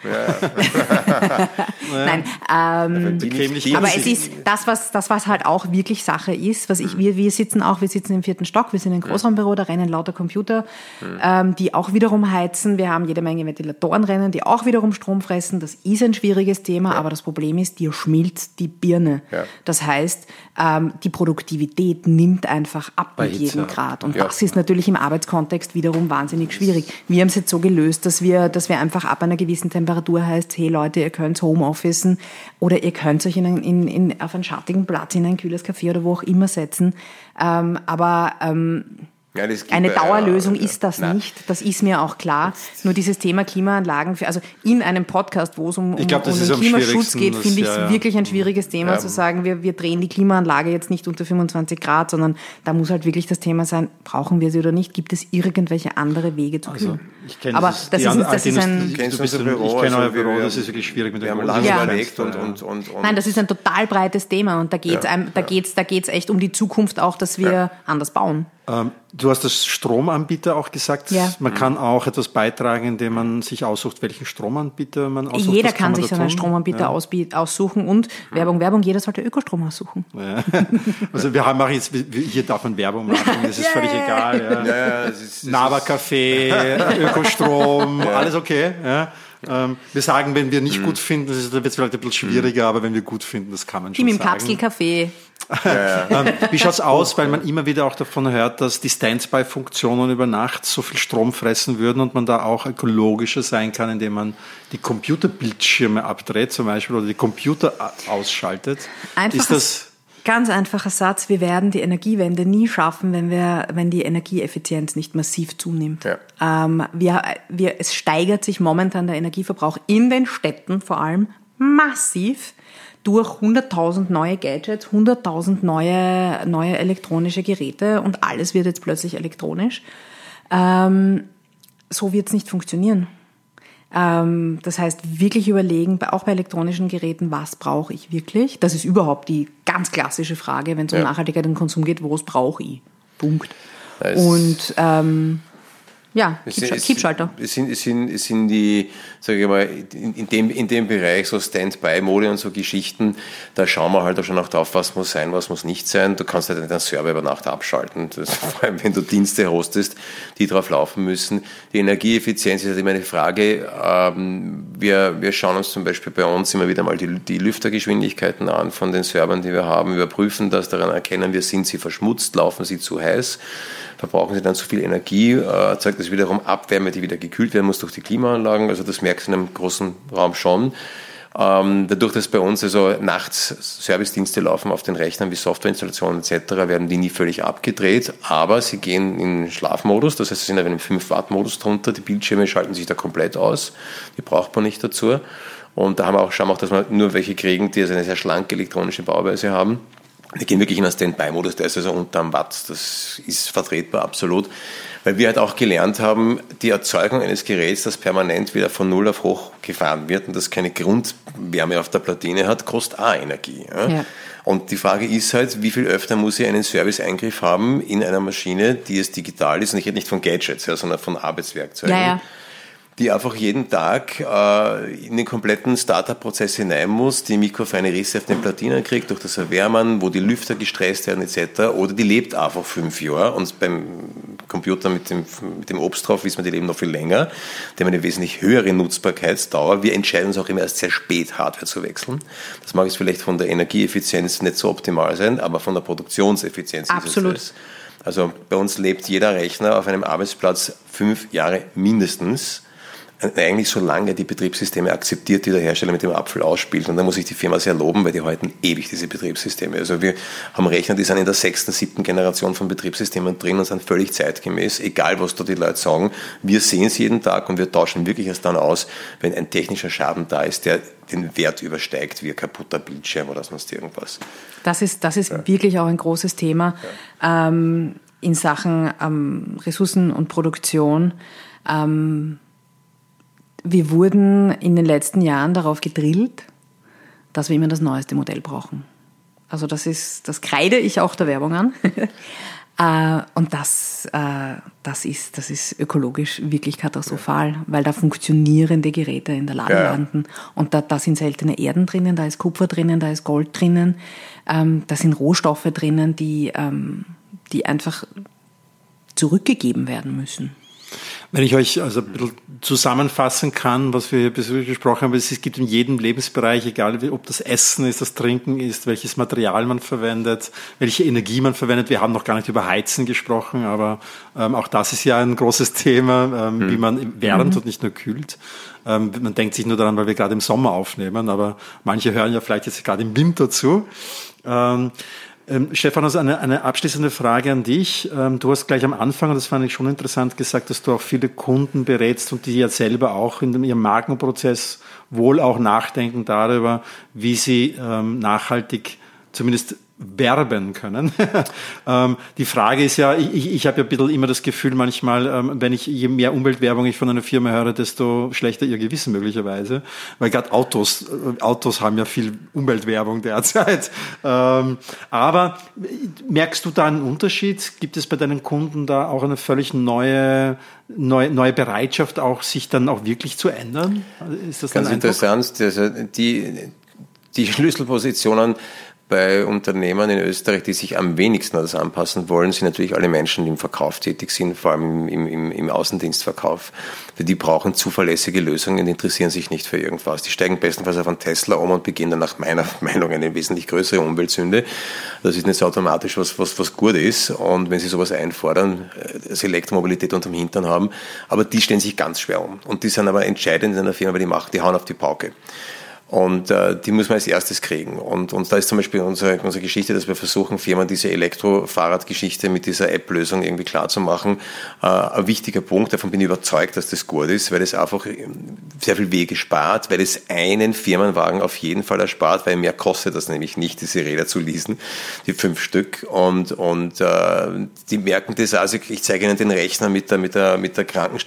Ja. Nein, aber es ist das, was halt auch wirklich Sache ist, wir sitzen im 4. Stock, wir sind ein Großraumbüro, da rennen lauter Computer, die auch wiederum heizen. Wir haben jede Menge Ventilatoren rennen, die auch wiederum Strom fressen. Das ist ein schwieriges Thema, aber das Problem ist, dir schmilzt die Birne. Ja. Das heißt, die Produktivität nimmt einfach ab bei mit jedem Grad. Und das ist natürlich im Arbeitskontext wiederum wahnsinnig schwierig. Wir haben es jetzt so gelöst, dass wir einfach ab einer gewissen Temperatur heißt, hey Leute, ihr könnt Homeofficen oder ihr könnt euch auf einen schattigen Platz in ein kühles Café oder wo auch immer setzen. Eine Dauerlösung ist das nicht, das ist mir auch klar. Nur dieses Thema Klimaanlagen, also in einem Podcast, wo es um den Klimaschutz geht, finde ich es wirklich ein schwieriges Thema, zu sagen, wir drehen die Klimaanlage jetzt nicht unter 25 Grad, sondern da muss halt wirklich das Thema sein, brauchen wir sie oder nicht, gibt es irgendwelche andere Wege zu kühlen? Ich kenne euer Büro, das ist wirklich schwierig mit dem. Wir haben lange überlegt und Nein, das ist ein total breites Thema und da geht's echt um die Zukunft auch, dass wir anders bauen. Du hast das Stromanbieter auch gesagt. Ja. Man kann auch etwas beitragen, indem man sich aussucht, welchen Stromanbieter man aussucht. Jeder kann sich so einen Stromanbieter aussuchen und Werbung, jeder sollte Ökostrom aussuchen. Ja. Also wir haben auch jetzt, hier darf man Werbung machen, das ist völlig egal. Ja. Nava Café, Ökostrom, alles okay. Ja. Wir sagen, wenn wir nicht gut finden, da wird es vielleicht ein bisschen schwieriger, aber wenn wir gut finden, das kann man schon sagen. Team im Kapselcafé. Wie schaut's aus, weil man immer wieder auch davon hört, dass die Standby-Funktionen über Nacht so viel Strom fressen würden und man da auch ökologischer sein kann, indem man die Computerbildschirme abdreht zum Beispiel oder die Computer ausschaltet. Ganz einfacher Satz, wir werden die Energiewende nie schaffen, wenn die Energieeffizienz nicht massiv zunimmt. Ja. Es steigert sich momentan der Energieverbrauch in den Städten vor allem massiv durch 100.000 neue Gadgets, 100.000 neue elektronische Geräte und alles wird jetzt plötzlich elektronisch. So wird es nicht funktionieren. Das heißt, wirklich überlegen, auch bei elektronischen Geräten, was brauche ich wirklich? Das ist überhaupt die ganz klassische Frage, wenn es um Nachhaltigkeit und Konsum geht, was brauche ich? Punkt. Und Kippschalter. Es sind die, sage ich mal, in dem Bereich so Standby-Mode und so Geschichten, da schauen wir halt auch schon auch drauf, was muss sein, was muss nicht sein. Du kannst halt nicht einen Server über Nacht abschalten, vor allem wenn du Dienste hostest, die drauf laufen müssen. Die Energieeffizienz ist halt immer eine Frage. Wir schauen uns zum Beispiel bei uns immer wieder mal die Lüftergeschwindigkeiten an von den Servern, die wir haben, überprüfen das, daran erkennen wir, sind sie verschmutzt, laufen sie zu heiß, verbrauchen sie dann zu viel Energie, erzeugt das wiederum Abwärme, die wieder gekühlt werden muss durch die Klimaanlagen, also das merkst du in einem großen Raum schon. Dadurch, dass bei uns also nachts Servicedienste laufen auf den Rechnern wie Softwareinstallationen etc., werden die nie völlig abgedreht, aber sie gehen in Schlafmodus, das heißt, sie sind auf einem 5-Watt-Modus drunter, die Bildschirme schalten sich da komplett aus, die braucht man nicht dazu. Und da schauen wir auch, dass wir nur welche kriegen, die also eine sehr schlanke elektronische Bauweise haben. Wir gehen wirklich in einen Standby-Modus, der ist also unter einem Watt, das ist vertretbar, absolut. Weil wir halt auch gelernt haben, die Erzeugung eines Geräts, das permanent wieder von null auf hoch gefahren wird und das keine Grundwärme auf der Platine hat, kostet auch Energie. Ja? Und die Frage ist halt, wie viel öfter muss ich einen Serviceeingriff haben in einer Maschine, die es digital ist, und ich rede nicht von Gadgets, sondern von Arbeitswerkzeugen. Die einfach jeden Tag in den kompletten Startup-Prozess hinein muss, die mikrofeine Risse auf den Platinen kriegt, durch das Erwärmen, wo die Lüfter gestresst werden etc. Oder die lebt einfach 5 Jahre und beim Computer mit dem Obst drauf wissen wir, die leben noch viel länger. Die haben eine wesentlich höhere Nutzbarkeitsdauer. Wir entscheiden uns auch immer erst sehr spät, Hardware zu wechseln. Das mag jetzt vielleicht von der Energieeffizienz nicht so optimal sein, aber von der Produktionseffizienz Absolut. ist es das. Also bei uns lebt jeder Rechner auf einem Arbeitsplatz 5 Jahre mindestens. Eigentlich so lange die Betriebssysteme akzeptiert, die der Hersteller mit dem Apfel ausspielt. Und da muss ich die Firma sehr loben, weil die halten ewig diese Betriebssysteme. Also wir haben Rechner, die sind in der 6., 7. Generation von Betriebssystemen drin und sind völlig zeitgemäß, egal was da die Leute sagen. Wir sehen es jeden Tag und wir tauschen wirklich erst dann aus, wenn ein technischer Schaden da ist, der den Wert übersteigt, wie ein kaputter Bildschirm oder sonst irgendwas. Das ist wirklich auch ein großes Thema in Sachen Ressourcen und Produktion. Wir wurden in den letzten Jahren darauf gedrillt, dass wir immer das neueste Modell brauchen. Also das kreide ich auch der Werbung an. Und das ist ökologisch wirklich katastrophal, weil da funktionierende Geräte in der Lade landen. Und da sind seltene Erden drinnen, da ist Kupfer drinnen, da ist Gold drinnen, da sind Rohstoffe drinnen, die einfach zurückgegeben werden müssen. Wenn ich euch also ein bisschen zusammenfassen kann, was wir hier besprochen haben, es gibt in jedem Lebensbereich, egal ob das Essen ist, das Trinken ist, welches Material man verwendet, welche Energie man verwendet. Wir haben noch gar nicht über Heizen gesprochen, aber auch das ist ja ein großes Thema, wie man wärmt und nicht nur kühlt. Man denkt sich nur daran, weil wir gerade im Sommer aufnehmen, aber manche hören ja vielleicht jetzt gerade im Winter zu. Stefan, also eine abschließende Frage an dich. Du hast gleich am Anfang, und das fand ich schon interessant, gesagt, dass du auch viele Kunden berätst und die ja selber auch in ihrem Markenprozess wohl auch nachdenken darüber, wie sie nachhaltig zumindest werben können. Die Frage ist ja, ich habe ja ein bisschen immer das Gefühl manchmal, je mehr Umweltwerbung ich von einer Firma höre, desto schlechter ihr Gewissen möglicherweise, weil gerade Autos haben ja viel Umweltwerbung derzeit. Aber merkst du da einen Unterschied? Gibt es bei deinen Kunden da auch eine völlig neue Bereitschaft, auch sich dann auch wirklich zu ändern? Ist das ganz interessant? Also die Schlüsselpositionen bei Unternehmern in Österreich, die sich am wenigsten an das anpassen wollen, sind natürlich alle Menschen, die im Verkauf tätig sind, vor allem im Außendienstverkauf. Die brauchen zuverlässige Lösungen, die interessieren sich nicht für irgendwas. Die steigen bestenfalls auf einen Tesla um und begehen dann nach meiner Meinung eine wesentlich größere Umweltsünde. Das ist nicht so automatisch was gut ist. Und wenn sie sowas einfordern, das Elektromobilität unterm Hintern haben, aber die stellen sich ganz schwer um. Und die sind aber entscheidend in einer Firma, weil die hauen auf die Pauke. Und die muss man als erstes kriegen. Und da ist zum Beispiel unsere Geschichte, dass wir versuchen, Firmen diese Elektrofahrradgeschichte mit dieser App-Lösung irgendwie klar zu machen. Ein wichtiger Punkt, davon bin ich überzeugt, dass das gut ist, weil es einfach sehr viel Wege spart, weil es einen Firmenwagen auf jeden Fall erspart, weil mehr kostet das nämlich nicht, diese Räder zu leasen, die 5 Stück. Und die merken das, also ich zeige Ihnen den Rechner mit der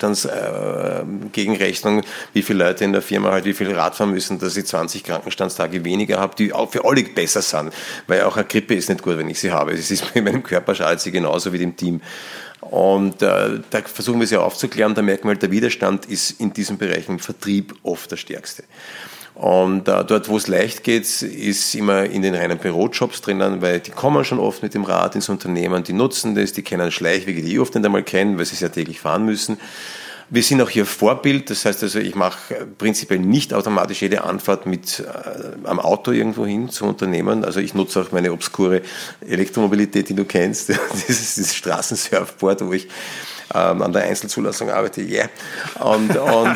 Krankenstandsgegenrechnung, wie viele Leute in der Firma halt wie viel Rad fahren müssen, dass sie 20 Krankenstandstage weniger habe, die auch für alle besser sind, weil auch eine Grippe ist nicht gut, wenn ich sie habe. Es ist in meinem Körper, schadet sie genauso wie dem Team. Und da versuchen wir sie aufzuklären, da merken wir halt, der Widerstand ist in diesem Bereich im Vertrieb oft der stärkste. Und dort, wo es leicht geht, ist immer in den reinen Bürojobs drinnen, weil die kommen schon oft mit dem Rad ins Unternehmen, die nutzen das, die kennen Schleichwege, die ich oft nicht einmal kenne, weil sie es ja täglich fahren müssen. Wir sind auch hier Vorbild, das heißt also, ich mache prinzipiell nicht automatisch jede Anfahrt mit am Auto irgendwo hin zu Unternehmen. Also ich nutze auch meine obskure Elektromobilität, die du kennst, dieses Straßensurfboard, wo ich an der Einzelzulassung arbeite, Und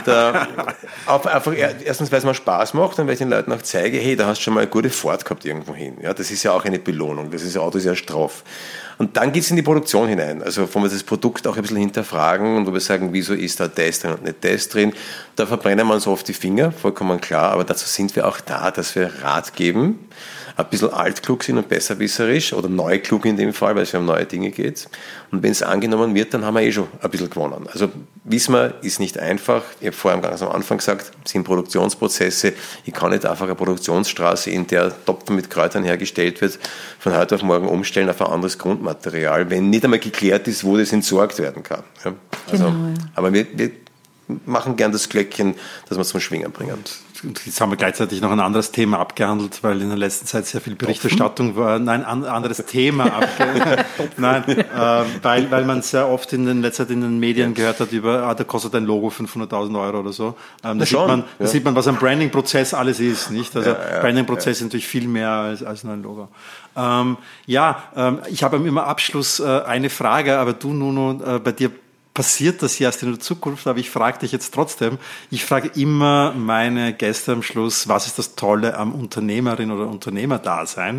einfach erstens, weil es mir Spaß macht und weil ich den Leuten auch zeige, hey, da hast du schon mal eine gute Fahrt gehabt irgendwo hin. Ja, das ist ja auch eine Belohnung, das Auto ist ja straff. Und dann geht's in die Produktion hinein. Also, wo wir das Produkt auch ein bisschen hinterfragen und wo wir sagen, wieso ist da das drin und nicht das drin. Da verbrennen wir uns oft die Finger, vollkommen klar. Aber dazu sind wir auch da, dass wir Rat geben, ein bisschen altklug sind und besserwisserisch oder neuklug in dem Fall, weil es ja um neue Dinge geht. Und wenn es angenommen wird, dann haben wir schon ein bisschen gewonnen. Also wissen wir, ist nicht einfach. Ich habe vorhin ganz am Anfang gesagt, es sind Produktionsprozesse. Ich kann nicht einfach eine Produktionsstraße, in der Topfen mit Kräutern hergestellt wird, von heute auf morgen umstellen auf ein anderes Grundmaterial, wenn nicht einmal geklärt ist, wo das entsorgt werden kann. Ja? Also, genau, ja. Aber wir machen gern das Glöckchen, dass wir es zum Schwingen bringen. Und jetzt haben wir gleichzeitig noch ein anderes Thema abgehandelt, weil in der letzten Zeit sehr viel Berichterstattung war. Nein, anderes Thema. Nein, weil man sehr oft in den letzter Zeit in den Medien gehört hat über, da kostet ein Logo 500.000 Euro oder so. Da sieht man, was ein Branding-Prozess alles ist, nicht? Also Branding-Prozess ist natürlich viel mehr als nur ein Logo. Ich habe immer am Abschluss eine Frage, aber du, Nuno, bei dir passiert das erst in der Zukunft, aber ich frage dich jetzt trotzdem. Ich frage immer meine Gäste am Schluss, was ist das Tolle am Unternehmerin- oder Unternehmerdasein?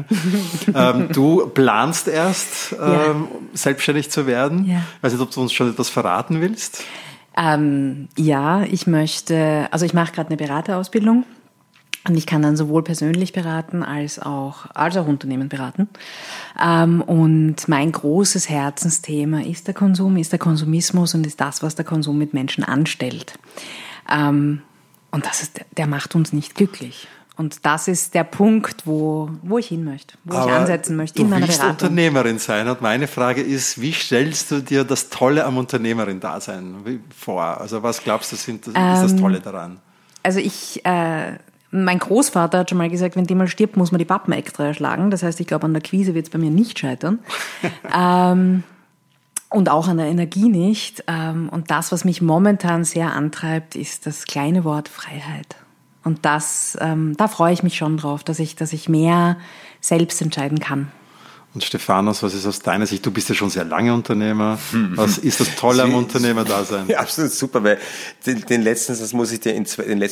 Du planst erst, selbstständig zu werden. Ja. Ich weiß nicht, ob du uns schon etwas verraten willst. Ich mache gerade eine Beraterausbildung. Und ich kann dann sowohl persönlich beraten als auch Unternehmen beraten. Und mein großes Herzensthema ist der Konsum, ist der Konsumismus und ist das, was der Konsum mit Menschen anstellt. Und der macht uns nicht glücklich. Und das ist der Punkt, wo ich hin möchte, wo ich ansetzen möchte in meiner Beratung. Du willst Unternehmerin sein und meine Frage ist, wie stellst du dir das Tolle am Unternehmerin-Dasein vor? Also was glaubst du, ist das Tolle daran? Also mein Großvater hat schon mal gesagt, wenn die mal stirbt, muss man die Pappen extra erschlagen. Das heißt, ich glaube, an der Quise wird es bei mir nicht scheitern. Und auch an der Energie nicht. Und das, was mich momentan sehr antreibt, ist das kleine Wort Freiheit. Und da freue ich mich schon drauf, dass ich mehr selbst entscheiden kann. Und Stefanos, was ist aus deiner Sicht? Du bist ja schon sehr lange Unternehmer. Was ist das Tolle am Unternehmerdasein? Ja, absolut super, weil den letzten Satz muss ich dir in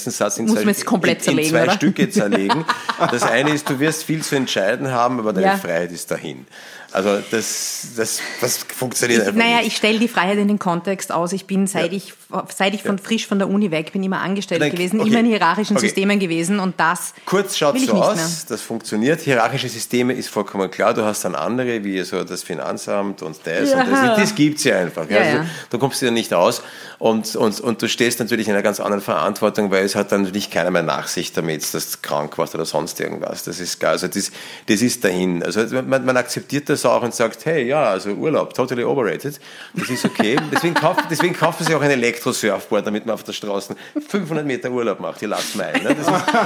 zwei Stücke zerlegen. Das eine ist, du wirst viel zu entscheiden haben, aber deine Freiheit ist dahin. Also das funktioniert einfach nicht. Ich stelle die Freiheit in den Kontext aus. Ich bin, seit ich frisch von der Uni weg bin, immer angestellt gewesen, immer in hierarchischen Systemen gewesen und das kurz schaut so aus, das funktioniert. Hierarchische Systeme ist vollkommen klar. Du hast einen von anderen, wie so das Finanzamt und das gibt's ja einfach. Ja. Also, da kommst du ja nicht aus und du stehst natürlich in einer ganz anderen Verantwortung, weil es hat dann natürlich keiner mehr Nachsicht damit, dass du krank warst oder sonst irgendwas. Das ist klar. Also das ist dahin. Also man akzeptiert das auch und sagt, hey, ja, also Urlaub, totally overrated. Das ist okay. Deswegen kaufen sie auch ein Elektro-Surfboard, damit man auf der Straße 500 Meter Urlaub macht. Ihr lasst mal ein. Ne?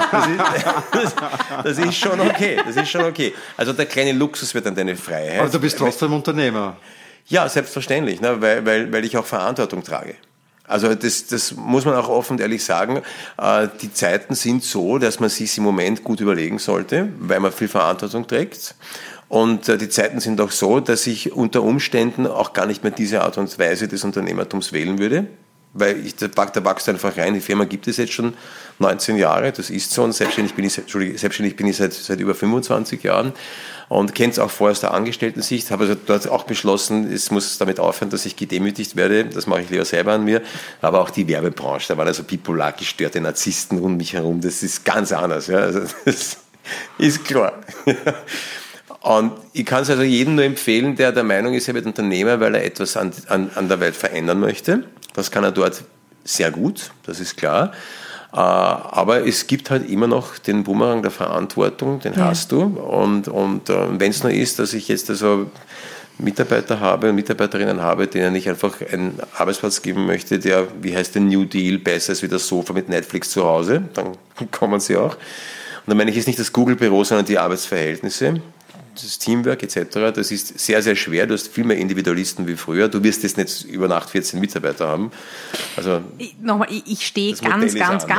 Das ist schon okay. Das ist schon okay. Also der kleine Luxus wird dann deine Freiheit. Aber du bist trotzdem Unternehmer. Ja, selbstverständlich, ne? weil ich auch Verantwortung trage. Also das muss man auch offen und ehrlich sagen. Die Zeiten sind so, dass man sich im Moment gut überlegen sollte, weil man viel Verantwortung trägt. Und die Zeiten sind auch so, dass ich unter Umständen auch gar nicht mehr diese Art und Weise des Unternehmertums wählen würde. Weil da wächst einfach rein. Die Firma gibt es jetzt schon 19 Jahre, das ist so. Und selbstständig bin ich seit über 25 Jahren und kenne es auch vorher aus der Angestellten-Sicht. Habe also dort auch beschlossen, es muss damit aufhören, dass ich gedemütigt werde. Das mache ich lieber selber an mir. Aber auch die Werbebranche, da waren also bipolar gestörte Narzissten um mich herum. Das ist ganz anders. Ja. Also das ist klar. Und ich kann es also jedem nur empfehlen, der der Meinung ist, er wird Unternehmer, weil er etwas an der Welt verändern möchte. Das kann er dort sehr gut, das ist klar. Aber es gibt halt immer noch den Bumerang der Verantwortung, den hast du. Und wenn es nur ist, dass ich jetzt also Mitarbeiter habe und Mitarbeiterinnen habe, denen ich einfach einen Arbeitsplatz geben möchte, der, wie heißt der New Deal, besser ist wie das Sofa mit Netflix zu Hause, dann kommen sie auch. Und dann meine ich jetzt nicht das Google-Büro, sondern die Arbeitsverhältnisse. Das Teamwork etc., das ist sehr, sehr schwer. Du hast viel mehr Individualisten wie früher. Du wirst jetzt nicht über Nacht 14 Mitarbeiter haben. Also ich stehe ganz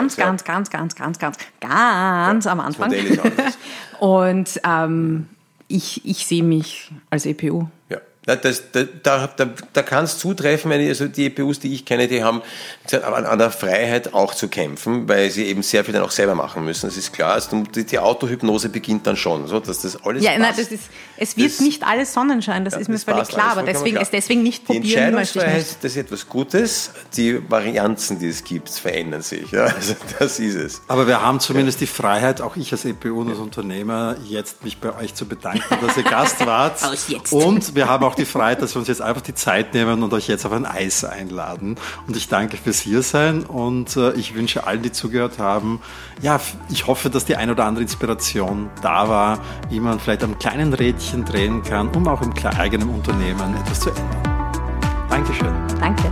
am Anfang. Das Modell ist anders. Und ich sehe mich als EPU. Ja. Da kann es zutreffen, also die EPUs, die ich kenne, die haben an der Freiheit auch zu kämpfen, weil sie eben sehr viel dann auch selber machen müssen. Das ist klar. Also die Autohypnose beginnt dann schon, so dass das alles passt. Nein, es wird nicht alles Sonnenschein, das ist mir völlig klar, aber deswegen nicht probieren. Die Entscheidungsfreiheit, das ist etwas Gutes. Die Varianzen, die es gibt, verändern sich. Ja, also das ist es. Aber wir haben zumindest die Freiheit, auch ich als EPU und als Unternehmer, jetzt mich bei euch zu bedanken, dass ihr Gast wart. Und wir haben auch die Freiheit, dass wir uns jetzt einfach die Zeit nehmen und euch jetzt auf ein Eis einladen. Und ich danke fürs Hiersein und ich wünsche allen, die zugehört haben, ja, ich hoffe, dass die ein oder andere Inspiration da war, wie man vielleicht am kleinen Rädchen drehen kann, um auch im eigenen Unternehmen etwas zu ändern. Dankeschön. Danke.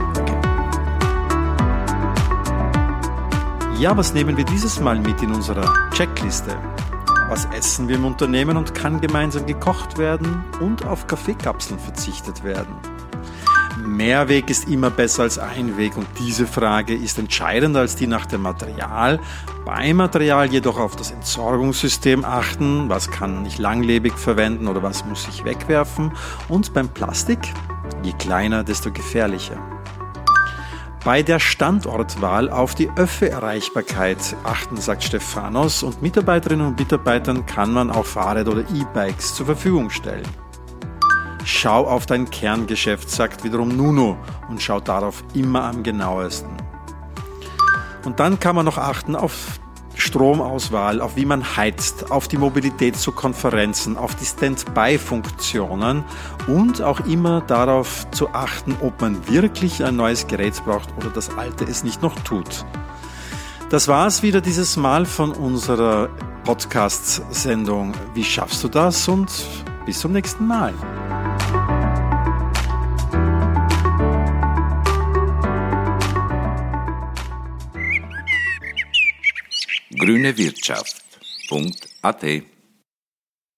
Ja, was nehmen wir dieses Mal mit in unserer Checkliste? Was essen wir im Unternehmen und kann gemeinsam gekocht werden und auf Kaffeekapseln verzichtet werden? Mehrweg ist immer besser als Einweg und diese Frage ist entscheidender als die nach dem Material. Beim Material jedoch auf das Entsorgungssystem achten, was kann ich langlebig verwenden oder was muss ich wegwerfen, und beim Plastik, je kleiner, desto gefährlicher. Bei der Standortwahl auf die Öffi-Erreichbarkeit achten, sagt Stefanos, und Mitarbeiterinnen und Mitarbeitern kann man auch Fahrräder oder E-Bikes zur Verfügung stellen. Schau auf dein Kerngeschäft, sagt wiederum Nuno, und schau darauf immer am genauesten. Und dann kann man noch achten auf Stromauswahl, auf wie man heizt, auf die Mobilität zu Konferenzen, auf die Standby-Funktionen und auch immer darauf zu achten, ob man wirklich ein neues Gerät braucht oder das alte es nicht noch tut. Das war's wieder dieses Mal von unserer Podcast-Sendung. Wie schaffst du das? Und bis zum nächsten Mal. grünewirtschaft.at